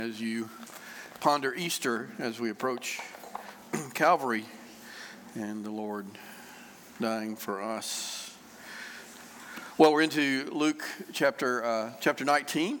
As you ponder Easter, as we approach Calvary and the Lord dying for us. Well, we're into Luke chapter 19.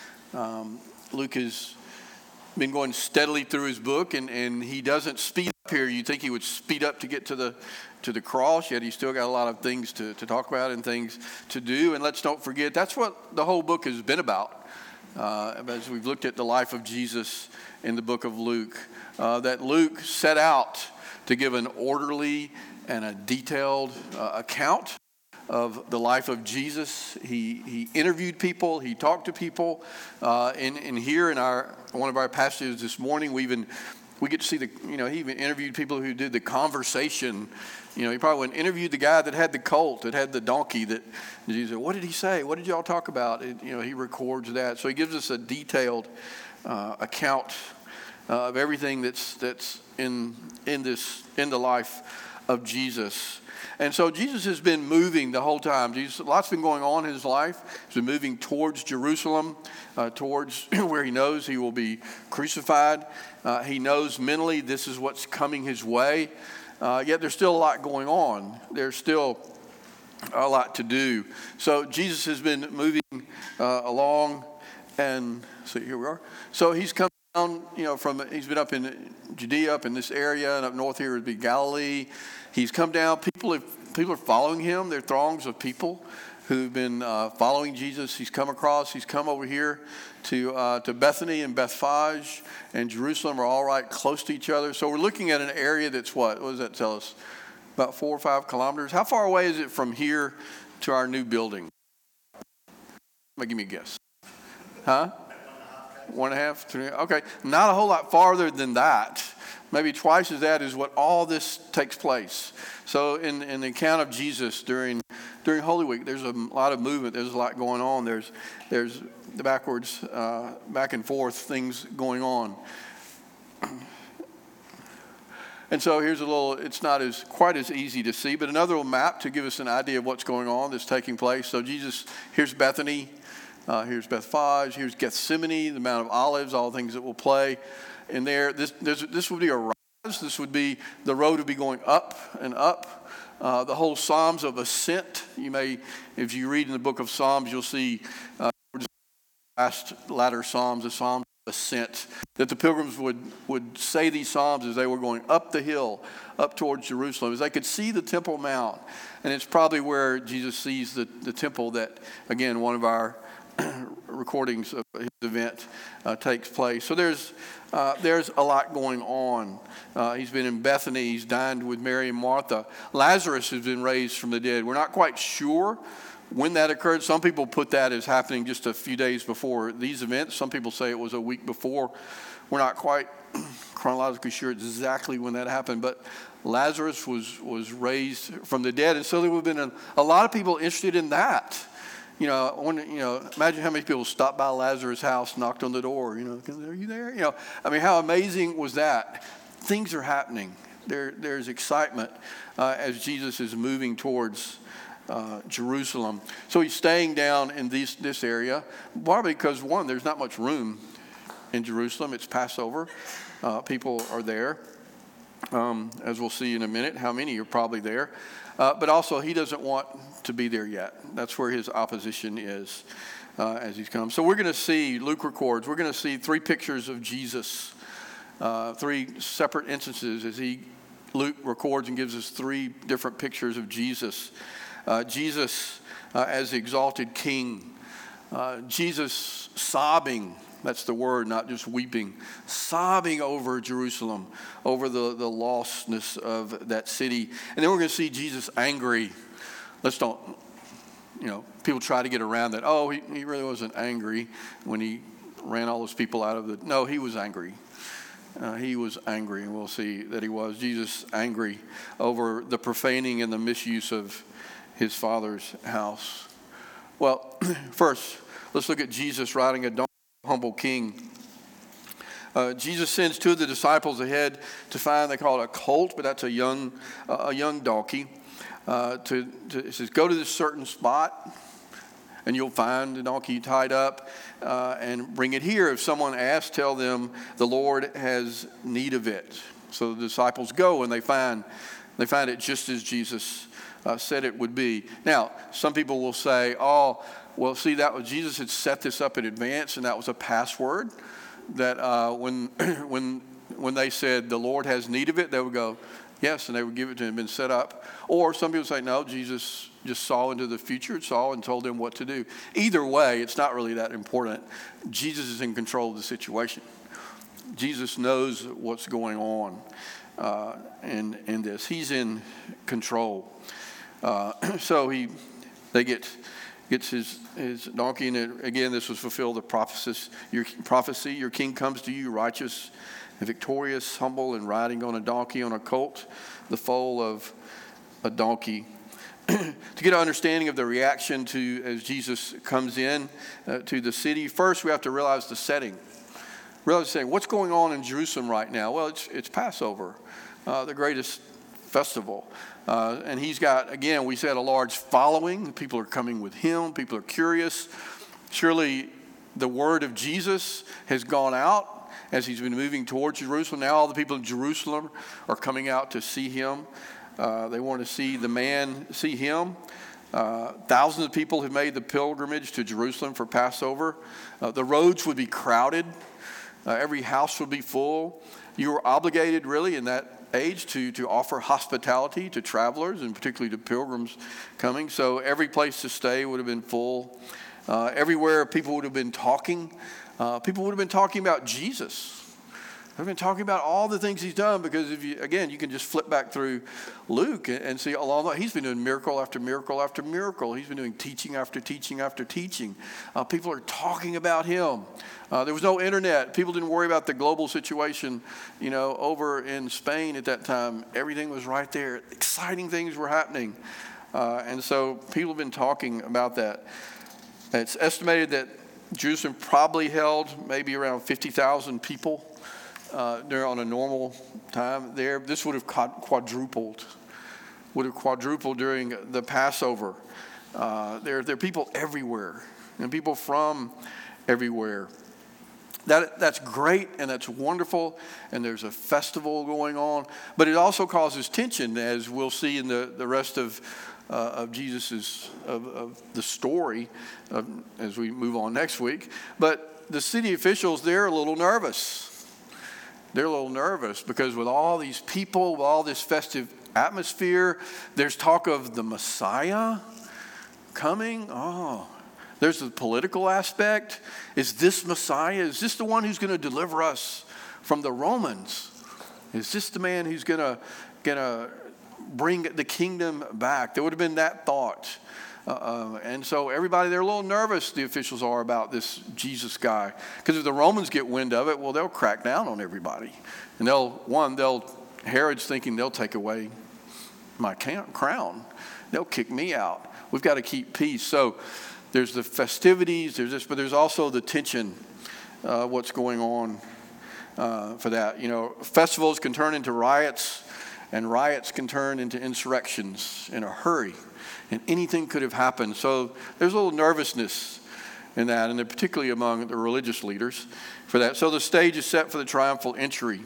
Luke has been going steadily through his book, and he doesn't speed up here. You'd think he would speed up to get to the cross, yet he's still got a lot of things to talk about and things to do. And let's don't forget, that's what the whole book has been about. As we've looked at the life of Jesus in the book of Luke, that Luke set out to give an orderly and a detailed account of the life of Jesus. He interviewed people, he talked to people, and here in one of our passages this morning, we get to see he even interviewed people who did the conversation. He probably interviewed the guy that had the colt, that had the donkey, that Jesus said, what did he say? What did y'all talk about? He records that. So he gives us a detailed account of everything that's in the life of Jesus. And so Jesus has been moving the whole time. Lots been going on in his life. He's been moving towards Jerusalem, towards where he knows he will be crucified. He knows mentally this is what's coming his way. Yet there's still a lot going on. There's still a lot to do. So Jesus has been moving along, and so here we are. So he's come down, he's been up in Judea, up in this area, and up north here would be Galilee. He's come down. People are following him. There are throngs of people who've been following Jesus. He's come over here to Bethany and Bethphage and Jerusalem are all right close to each other. So we're looking at an area that's what does that tell us? About 4 or 5 kilometers. How far away is it from here to our new building? Give me a guess. Huh? 1.5, 2. Okay, not a whole lot farther than that. Maybe twice as that is what all this takes place. So in the account of Jesus during Holy Week, there's a lot of movement. There's a lot going on. There's the back and forth things going on. And so here's it's not quite as easy to see, but another little map to give us an idea of what's going on that's taking place. So here's Bethany, here's Bethphage, here's Gethsemane, the Mount of Olives, all the things that will play. And this would be a rise. This would be the road would be going up and up. The whole Psalms of Ascent. If you read in the book of Psalms, you'll see latter Psalms, the Psalms of Ascent, that the pilgrims would say these Psalms as they were going up the hill, up towards Jerusalem, as they could see the Temple Mount. And it's probably where Jesus sees the temple that, again, one of our recordings of his event takes place. So there's a lot going on. He's been in Bethany. He's dined with Mary and Martha. Lazarus has been raised from the dead. We're not quite sure when that occurred. Some people put that as happening just a few days before these events. Some people say it was a week before. We're not quite chronologically sure exactly when that happened, but Lazarus was raised from the dead, and so there would have been a lot of people interested in that. Imagine how many people stopped by Lazarus' house, knocked on the door, are you there? How amazing was that? Things are happening. There's excitement as Jesus is moving towards Jerusalem. So he's staying down in this area, probably because, one, there's not much room in Jerusalem. It's Passover. People are there. As we'll see in a minute, how many are probably there. But also, he doesn't want to be there yet. That's where his opposition is as he's come. So Luke records, we're going to see 3 pictures of Jesus, 3 separate instances as Luke records and gives us 3 different pictures of Jesus. Jesus as the exalted king. Jesus sobbing. That's the word, not just weeping. Sobbing over Jerusalem, over the lostness of that city. And then we're going to see Jesus angry. People try to get around that. Oh, he really wasn't angry when he ran all those people out of No, he was angry. He was angry, and we'll see that he was. Jesus angry over the profaning and the misuse of his Father's house. Well, first, let's look at Jesus riding a donkey. Humble king. Jesus sends 2 of the disciples ahead to find, they call it a colt, but that's a young donkey. It says, go to this certain spot and you'll find the donkey tied up and bring it here. If someone asks, tell them the Lord has need of it. So the disciples go and they find it just as Jesus said it would be. Now, some people will say, oh, well, see, that was Jesus had set this up in advance, and that was a password that when they said the Lord has need of it, they would go, yes, and they would give it to him and set up. Or some people say, no, Jesus just saw into the future, saw and told them what to do. Either way, it's not really that important. Jesus is in control of the situation. Jesus knows what's going on in this. He's in control. So they gets his donkey, and again, this was fulfilled the prophecy. Your king comes to you, righteous and victorious, humble, and riding on a donkey, on a colt, the foal of a donkey. To get an understanding of the reaction to as Jesus comes in to the city, first we have to realize the setting. Realize saying, what's going on in Jerusalem right now? Well, it's Passover, the greatest festival. And he's got, again, we said a large following. People are coming with him. People are curious. Surely the word of Jesus has gone out as he's been moving towards Jerusalem. Now all the people in Jerusalem are coming out to see him. They want to see the man, see him. Thousands of people have made the pilgrimage to Jerusalem for Passover. The roads would be crowded. Every house would be full. You were obligated, really, in that age to offer hospitality to travelers and particularly to pilgrims coming. So every place to stay would have been full. Everywhere people would have been talking. People would have been talking about Jesus. They've been talking about all the things he's done, because if you can just flip back through Luke and see along that he's been doing miracle after miracle after miracle. He's been doing teaching after teaching after teaching. People are talking about him. There was no internet. People didn't worry about the global situation, over in Spain at that time. Everything was right there. Exciting things were happening. And so people have been talking about that. It's estimated that Jerusalem probably held maybe around 50,000 people on a normal time there. This would have quadrupled during the Passover. There are people everywhere, and people from everywhere. That's great and that's wonderful, and there's a festival going on, but it also causes tension, as we'll see in the rest of Jesus's of the story as we move on next week. But the city officials, they're a little nervous. They're a little nervous because with all these people, with all this festive atmosphere, there's talk of the Messiah coming. Oh, there's the political aspect. Is this Messiah? Is this the one who's going to deliver us from the Romans? Is this the man who's going to bring the kingdom back? There would have been that thought. And so everybody, they're a little nervous, the officials are, about this Jesus guy. Because if the Romans get wind of it, well, they'll crack down on everybody. And Herod's thinking they'll take away my crown. They'll kick me out. We've got to keep peace. So there's the festivities, there's this, but there's also the tension, what's going on for that. Festivals can turn into riots, and riots can turn into insurrections in a hurry. And anything could have happened. So there's a little nervousness in that, and particularly among the religious leaders for that. So the stage is set for the triumphal entry.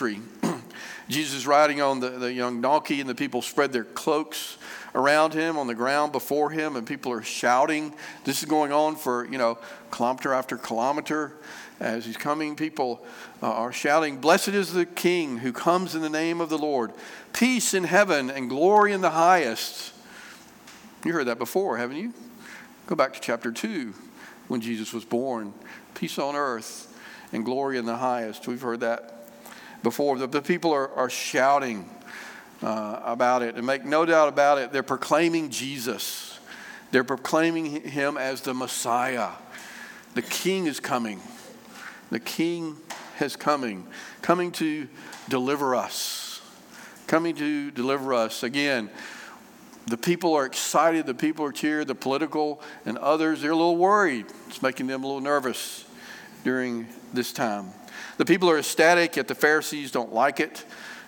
Jesus is riding on the young donkey, and the people spread their cloaks around him on the ground before him, and people are shouting. This is going on for, kilometer after kilometer. As he's coming, people are shouting, "Blessed is the King who comes in the name of the Lord. Peace in heaven and glory in the highest." You heard that before, haven't you? Go back to chapter 2 when Jesus was born. Peace on earth and glory in the highest. We've heard that before. The people are shouting about it. And make no doubt about it, they're proclaiming Jesus. They're proclaiming him as the Messiah. The King is coming. The King is coming to deliver us. Coming to deliver us. Again, the people are excited, the people are cheered, the political and others, they're a little worried. It's making them a little nervous during this time. The people are ecstatic, yet the Pharisees don't like it.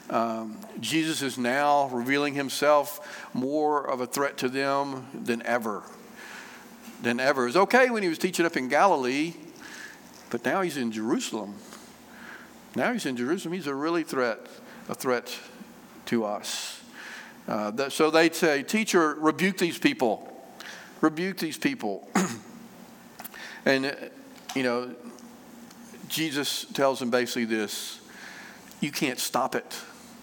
Jesus is now revealing himself more of a threat to them than ever. than ever. It was okay when he was teaching up in Galilee, but now he's in Jerusalem. Now he's in Jerusalem. He's a threat to us. So they'd say, "Teacher, rebuke these people. Rebuke these people." And, Jesus tells them basically this: you can't stop it.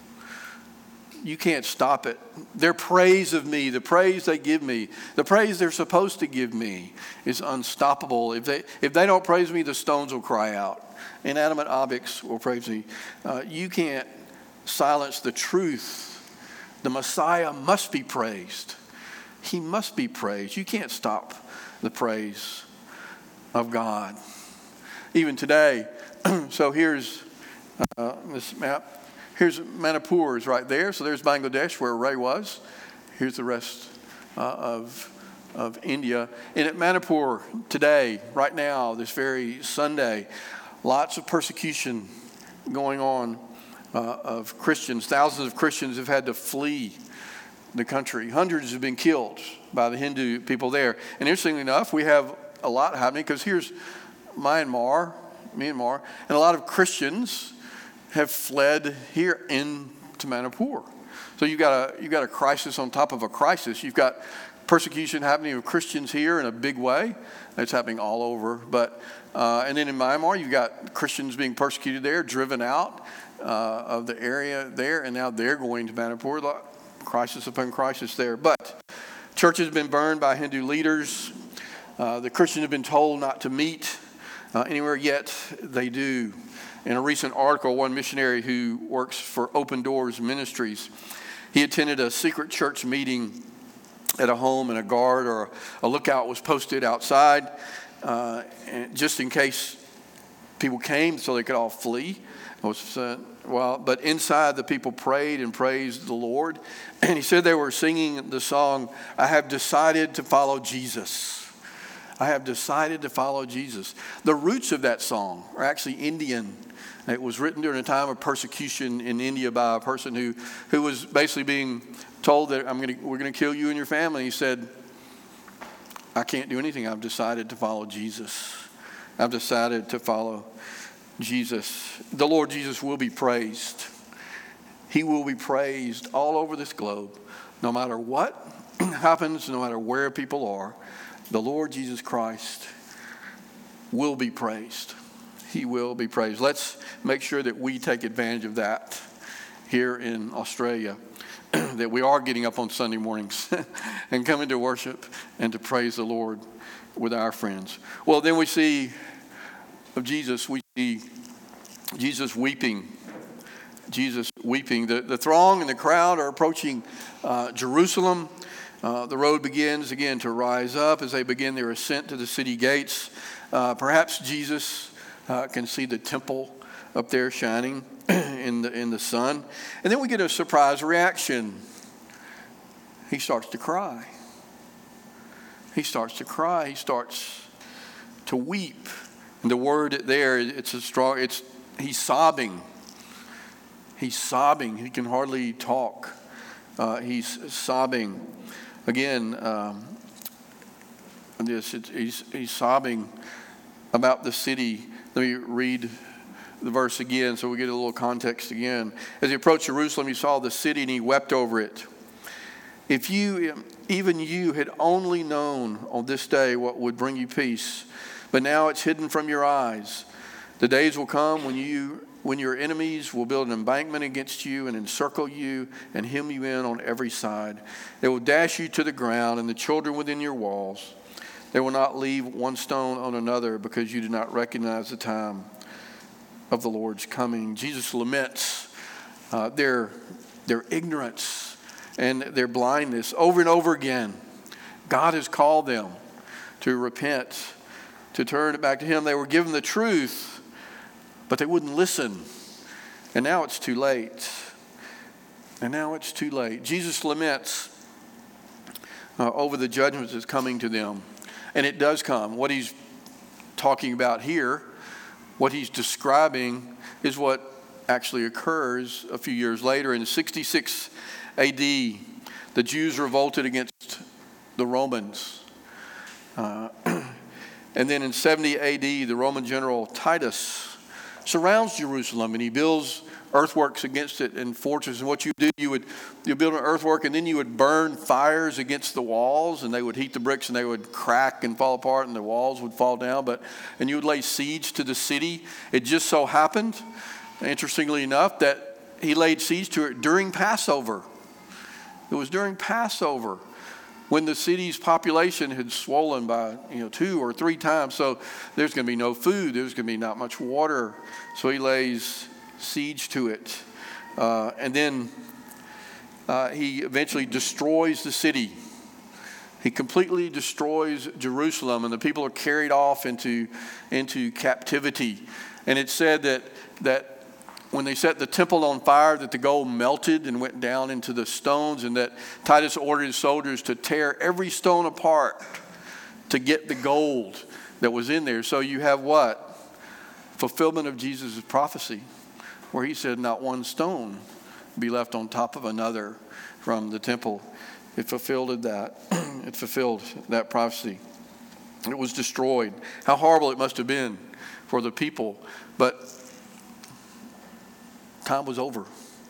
You can't stop it. Their praise of me, the praise they give me, the praise they're supposed to give me is unstoppable. If they don't praise me, the stones will cry out. Inanimate objects will praise me. You can't silence the truth. The Messiah must be praised. He must be praised. You can't stop the praise of God. Even today, so here's this map. Here's Manipur is right there. So there's Bangladesh where Ray was. Here's the rest of India. And at Manipur today, right now, this very Sunday, lots of persecution going on of Christians. Thousands of Christians have had to flee the country. Hundreds have been killed by the Hindu people there. And interestingly enough, we have a lot happening because here's Myanmar, and a lot of Christians have fled here into Manipur. So you've got a crisis on top of a crisis. You've got persecution happening of Christians here in a big way. It's happening all over. But and then in Myanmar, you've got Christians being persecuted there, driven out of the area there, and now they're going to Manipur. Crisis upon crisis there. But churches have been burned by Hindu leaders. The Christians have been told not to meet anywhere, yet they do. In a recent article, one missionary who works for Open Doors Ministries, he attended a secret church meeting at a home, and a guard or a lookout was posted outside and just in case people came so they could all flee. But inside the people prayed and praised the Lord. And he said they were singing the song, "I have decided to follow Jesus." I have decided to follow Jesus. The roots of that song are actually Indian. It was written during a time of persecution in India by a person who was basically being told that we're going to kill you and your family. He said, "I can't do anything. I've decided to follow Jesus. I've decided to follow Jesus." The Lord Jesus will be praised. He will be praised all over this globe, no matter what happens, no matter where people are. The Lord Jesus Christ will be praised. He will be praised. Let's make sure that we take advantage of that here in Australia, that we are getting up on Sunday mornings and coming to worship and to praise the Lord with our friends. Well, then we see of Jesus, we see Jesus weeping. Jesus weeping. The throng and the crowd are approaching Jerusalem. The road begins again to rise up as they begin their ascent to the city gates. Perhaps Jesus can see the temple up there shining in the sun. And then we get a surprise reaction. He starts to cry. He starts to cry. He starts to weep. And the word there, he's sobbing. He's sobbing. He can hardly talk. He's sobbing. Again, he's sobbing about the city. Let me read the verse again so we get a little context again. As he approached Jerusalem, he saw the city and he wept over it. If even you had only known on this day what would bring you peace, but now it's hidden from your eyes. The days will come when your enemies will build an embankment against you and encircle you and hem you in on every side. They will dash you to the ground and the children within your walls. They will not leave one stone on another because you do not recognize the time of the Lord's coming. Jesus laments their ignorance and their blindness over and over again. God has called them to repent, to turn it back to Him. They were given the truth, but they wouldn't listen. And now it's too late. And now it's too late. Jesus laments over the judgment that's coming to them. And it does come. What he's talking about here, what he's describing, is what actually occurs a few years later. In 66 AD, the Jews revolted against the Romans. And then in 70 AD, the Roman general Titus surrounds Jerusalem, and he builds earthworks against it and fortresses. And what you do, you build an earthwork, and then you would burn fires against the walls, and they would heat the bricks, and they would crack and fall apart, and the walls would fall down. And you would lay siege to the city. It just so happened, interestingly enough, that he laid siege to it during Passover. It was during Passover, when the city's population had swollen by 2 or 3 times. So there's going to be no food. There's going to be not much water. So he lays siege to it. And then he eventually destroys the city. He completely destroys Jerusalem, and the people are carried off into captivity. And it's said that when they set the temple on fire, that the gold melted and went down into the stones, and that Titus ordered his soldiers to tear every stone apart to get the gold that was in there. So you have what? Fulfillment of Jesus' prophecy, where he said not one stone be left on top of another from the temple. It fulfilled that. It fulfilled that prophecy. It was destroyed. How horrible it must have been for the people. But time was over.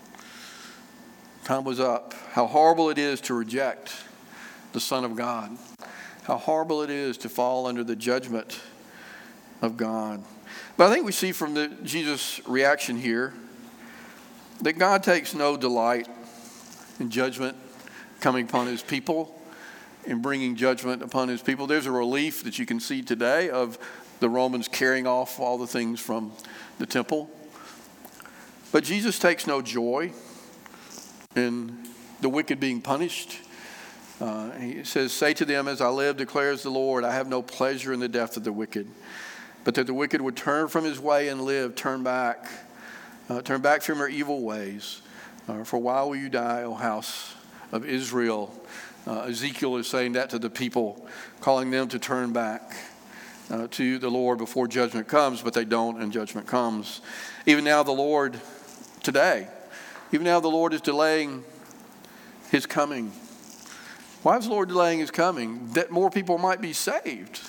Time was up. How horrible it is to reject the Son of God. How horrible it is to fall under the judgment of God. But I think we see from Jesus' reaction here that God takes no delight in judgment coming upon his people, in bringing judgment upon his people. There's a relief that you can see today of the Romans carrying off all the things from the temple. But Jesus takes no joy in the wicked being punished. He says, "Say to them, as I live, declares the Lord, I have no pleasure in the death of the wicked, but that the wicked would turn from his way and live, turn back from your evil ways. For why will you die, O house of Israel?" Ezekiel is saying that to the people, calling them to turn back to the Lord before judgment comes, but they don't, and judgment comes. Even now the Lord is delaying his coming. Why is the Lord delaying his coming? That more people might be saved.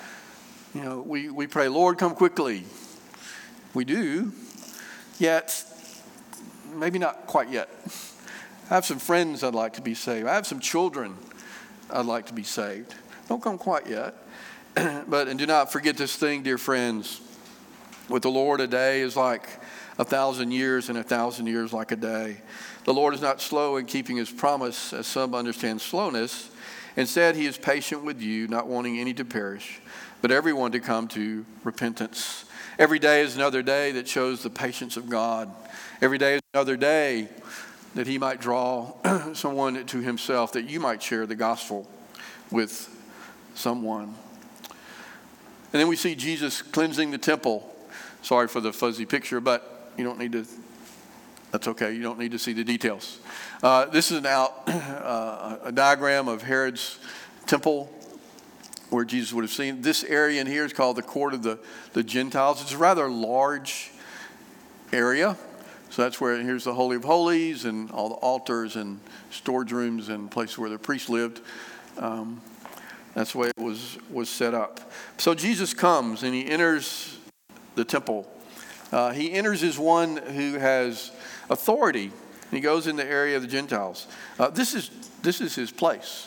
We pray, Lord, come quickly. We do, yet maybe not quite yet. I have some friends I'd like to be saved. I have some children I'd like to be saved. Don't come quite yet. And do not forget this thing, dear friends. With the Lord, a day is like 1,000 years, and 1,000 years like a day. The Lord is not slow in keeping his promise, as some understand slowness. Instead, he is patient with you, not wanting any to perish, but everyone to come to repentance. Every day is another day that shows the patience of God. Every day is another day that he might draw someone to himself, that you might share the gospel with someone. And then we see Jesus cleansing the temple. Sorry for the fuzzy picture, but you don't need to, that's okay. You don't need to see the details. This is a diagram of Herod's temple where Jesus would have seen. This area in here is called the court of the Gentiles. It's a rather large area. So that's where, here's the Holy of Holies and all the altars and storage rooms and places where the priests lived. That's the way it was set up. So Jesus comes and he enters the temple. He enters as one who has authority. He goes in the area of the Gentiles. This is his place.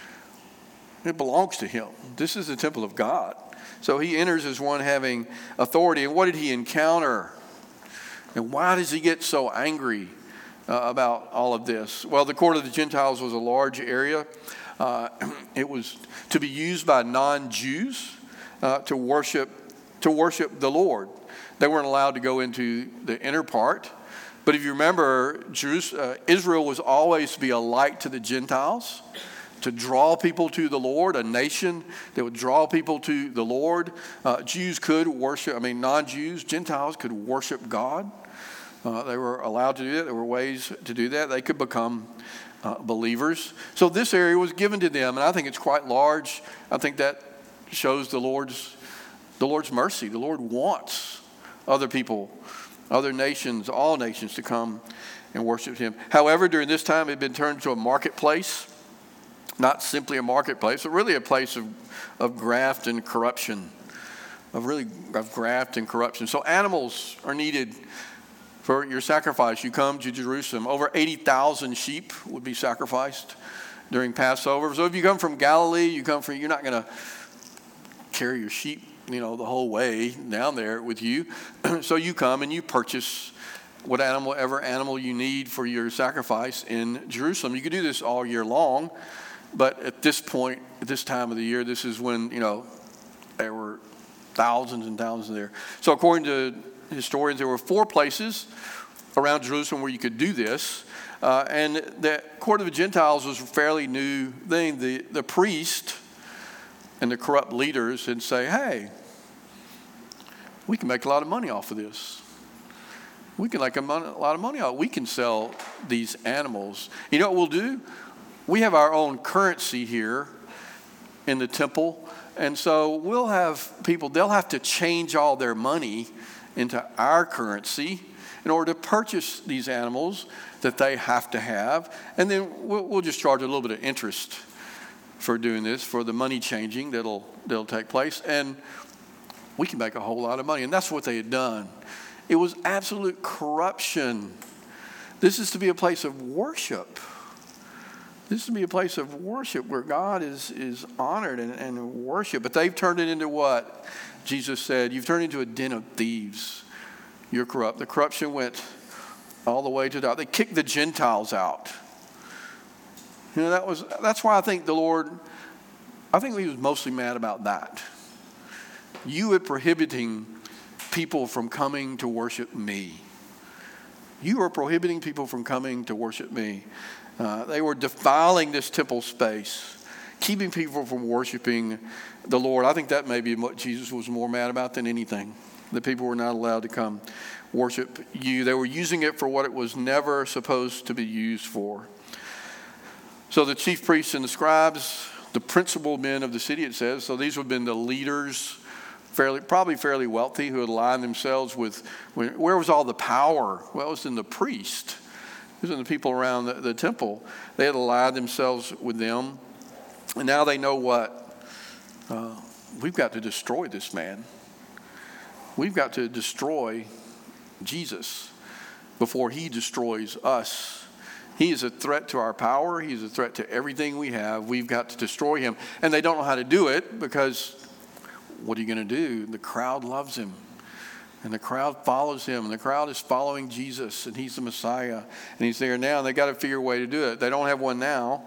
It belongs to him. This is the temple of God. So he enters as one having authority. And what did he encounter? And why does he get so angry about all of this? Well, the court of the Gentiles was a large area. It was to be used by non-Jews to worship the Lord. They weren't allowed to go into the inner part. But if you remember, Israel was always to be a light to the Gentiles, to draw people to the Lord, a nation that would draw people to the Lord. Jews could worship, non-Jews, Gentiles could worship God. They were allowed to do that. There were ways to do that. They could become believers. So this area was given to them, and I think it's quite large. I think that shows the Lord's mercy. The Lord wants other people, other nations, all nations to come and worship him. However, during this time, it had been turned into a marketplace. not simply a marketplace, but really a place of graft and corruption, of graft and corruption. So animals are needed for your sacrifice. You come to Jerusalem. Over 80,000 sheep would be sacrificed during Passover. So if you come from Galilee, you're not going to carry your sheep, the whole way down there with you. So you come and you purchase whatever animal you need for your sacrifice in Jerusalem. You could do this all year long, but at this point, at this time of the year, this is when, there were thousands and thousands there. So according to historians, there were 4 places around Jerusalem where you could do this. And the court of the Gentiles was a fairly new thing. The priest and the corrupt leaders would say, hey, we can make a lot of money off of this. We can make a lot of money off. We can sell these animals. You know what we'll do? We have our own currency here in the temple. And so we'll have people, they'll have to change all their money into our currency in order to purchase these animals that they have to have. And then we'll just charge a little bit of interest for doing this, for the money changing that'll take place. And we can make a whole lot of money. And that's what they had done. It was absolute corruption. This is to be a place of worship. This is to be a place of worship where God is honored and worship. But they've turned it into what? Jesus said, you've turned into a den of thieves. You're corrupt. The corruption went all the way to the. They kicked the Gentiles out. That's why I think the Lord, I think he was mostly mad about that. You are prohibiting people from coming to worship me. You are prohibiting people from coming to worship me. They were defiling this temple space, keeping people from worshiping the Lord. I think that may be what Jesus was more mad about than anything. The people were not allowed to come worship you. They were using it for what it was never supposed to be used for. So the chief priests and the scribes, the principal men of the city, it says, so these would have been the leaders, probably fairly wealthy, who had aligned themselves with, where was all the power? Well, it was in the priest. It was in the people around the temple. They had allied themselves with them. And now they know what? We've got to destroy this man. We've got to destroy Jesus before he destroys us. He is a threat to our power. He's a threat to everything we have. We've got to destroy him. And they don't know how to do it because what are you going to do? The crowd loves him. And the crowd follows him. And the crowd is following Jesus. And he's the Messiah. And he's there now. And they've got to figure a way to do it. They don't have one now.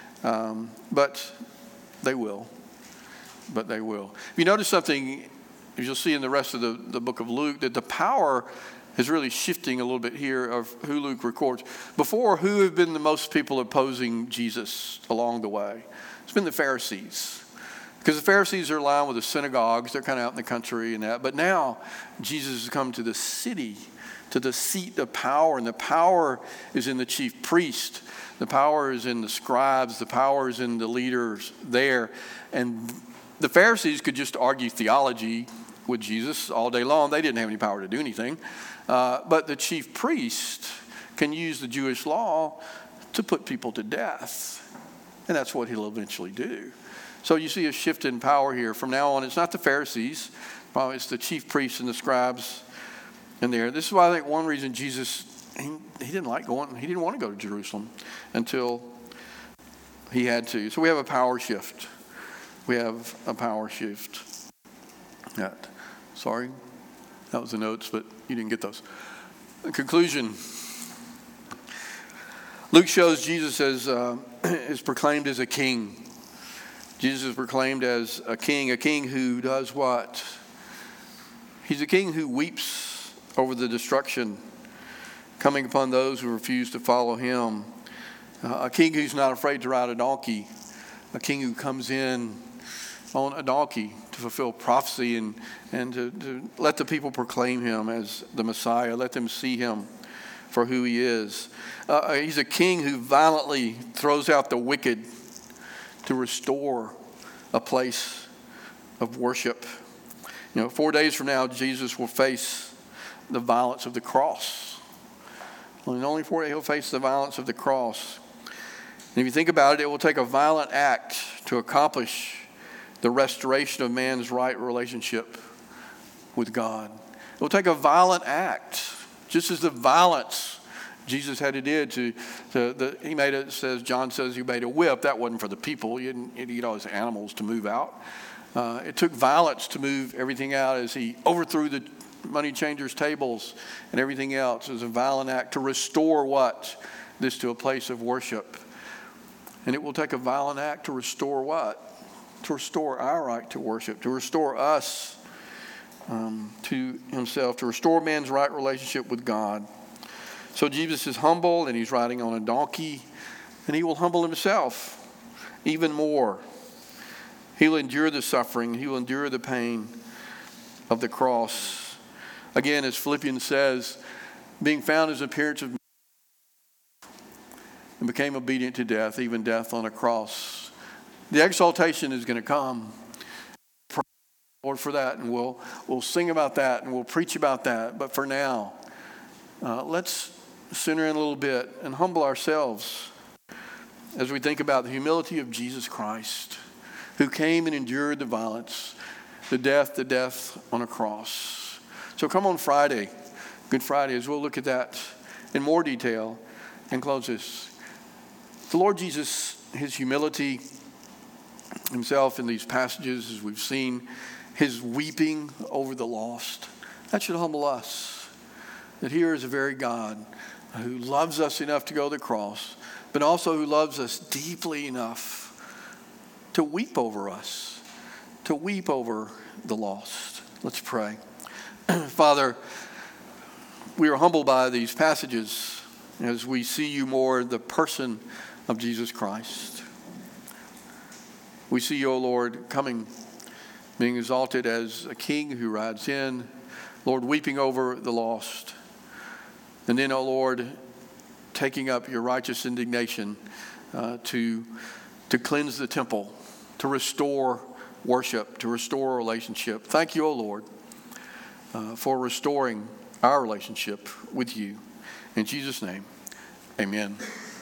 But they will. But they will. If you notice something, as you'll see in the rest of the book of Luke, that the power is really shifting a little bit here of who Luke records. Before, who have been the most people opposing Jesus along the way? It's been the Pharisees. Because the Pharisees are aligned with the synagogues. They're kind of out in the country and that. But now, Jesus has come to the city, to the seat of power. And the power is in the chief priest. The power is in the scribes. The power is in the leaders there. And the Pharisees could just argue theology with Jesus all day long. They didn't have any power to do anything. But the chief priest can use the Jewish law to put people to death. And that's what he'll eventually do. So you see a shift in power here. From now on, it's not the Pharisees. It's the chief priests and the scribes in there. This is why I think one reason Jesus, he didn't like going, he didn't want to go to Jerusalem until he had to. So we have a power shift. We have a power shift. Sorry, that was the notes, but you didn't get those. In conclusion, Luke shows Jesus is proclaimed as a king. Jesus is proclaimed as a king who does what? He's a king who weeps over the destruction coming upon those who refuse to follow him. A king who's not afraid to ride a donkey. A king who comes in on a donkey to fulfill prophecy and to let the people proclaim him as the Messiah. Let them see him for who he is. He's a king who violently throws out the wicked to restore a place of worship. 4 days from now, Jesus will face the violence of the cross. In only 4 days, he'll face the violence of the cross. And if you think about it, it will take a violent act to accomplish the restoration of man's right relationship with God. It will take a violent act, just as the violence Jesus had to do he made it, John says he made a whip. That wasn't for the people. He didn't eat all his animals to move out. It took violence to move everything out as he overthrew the money changers' tables and everything else. It was a violent act to restore what? This to a place of worship. And it will take a violent act to restore what? To restore our right to worship, to restore us to himself, to restore man's right relationship with God. So Jesus is humble, and he's riding on a donkey, and he will humble himself even more. He'll endure the suffering. He will endure the pain of the cross. Again, as Philippians says, being found as appearance of and became obedient to death, even death on a cross. The exaltation is going to come. Praise the Lord for that, and we'll sing about that, and we'll preach about that. But for now, let's center in a little bit and humble ourselves as we think about the humility of Jesus Christ, who came and endured the violence, the death on a cross. So come on Friday, Good Friday, as we'll look at that in more detail and close this. The Lord Jesus, his humility himself in these passages, as we've seen, his weeping over the lost, that should humble us. That here is a very God who loves us enough to go to the cross, but also who loves us deeply enough to weep over us, to weep over the lost. Let's pray. Father, we are humbled by these passages as we see you more, the person of Jesus Christ. We see you, O Lord, coming, being exalted as a king who rides in, Lord, weeping over the lost. And then, O Lord, taking up your righteous indignation to cleanse the temple, to restore worship, to restore relationship. Thank you, O Lord, for restoring our relationship with you. In Jesus' name, amen.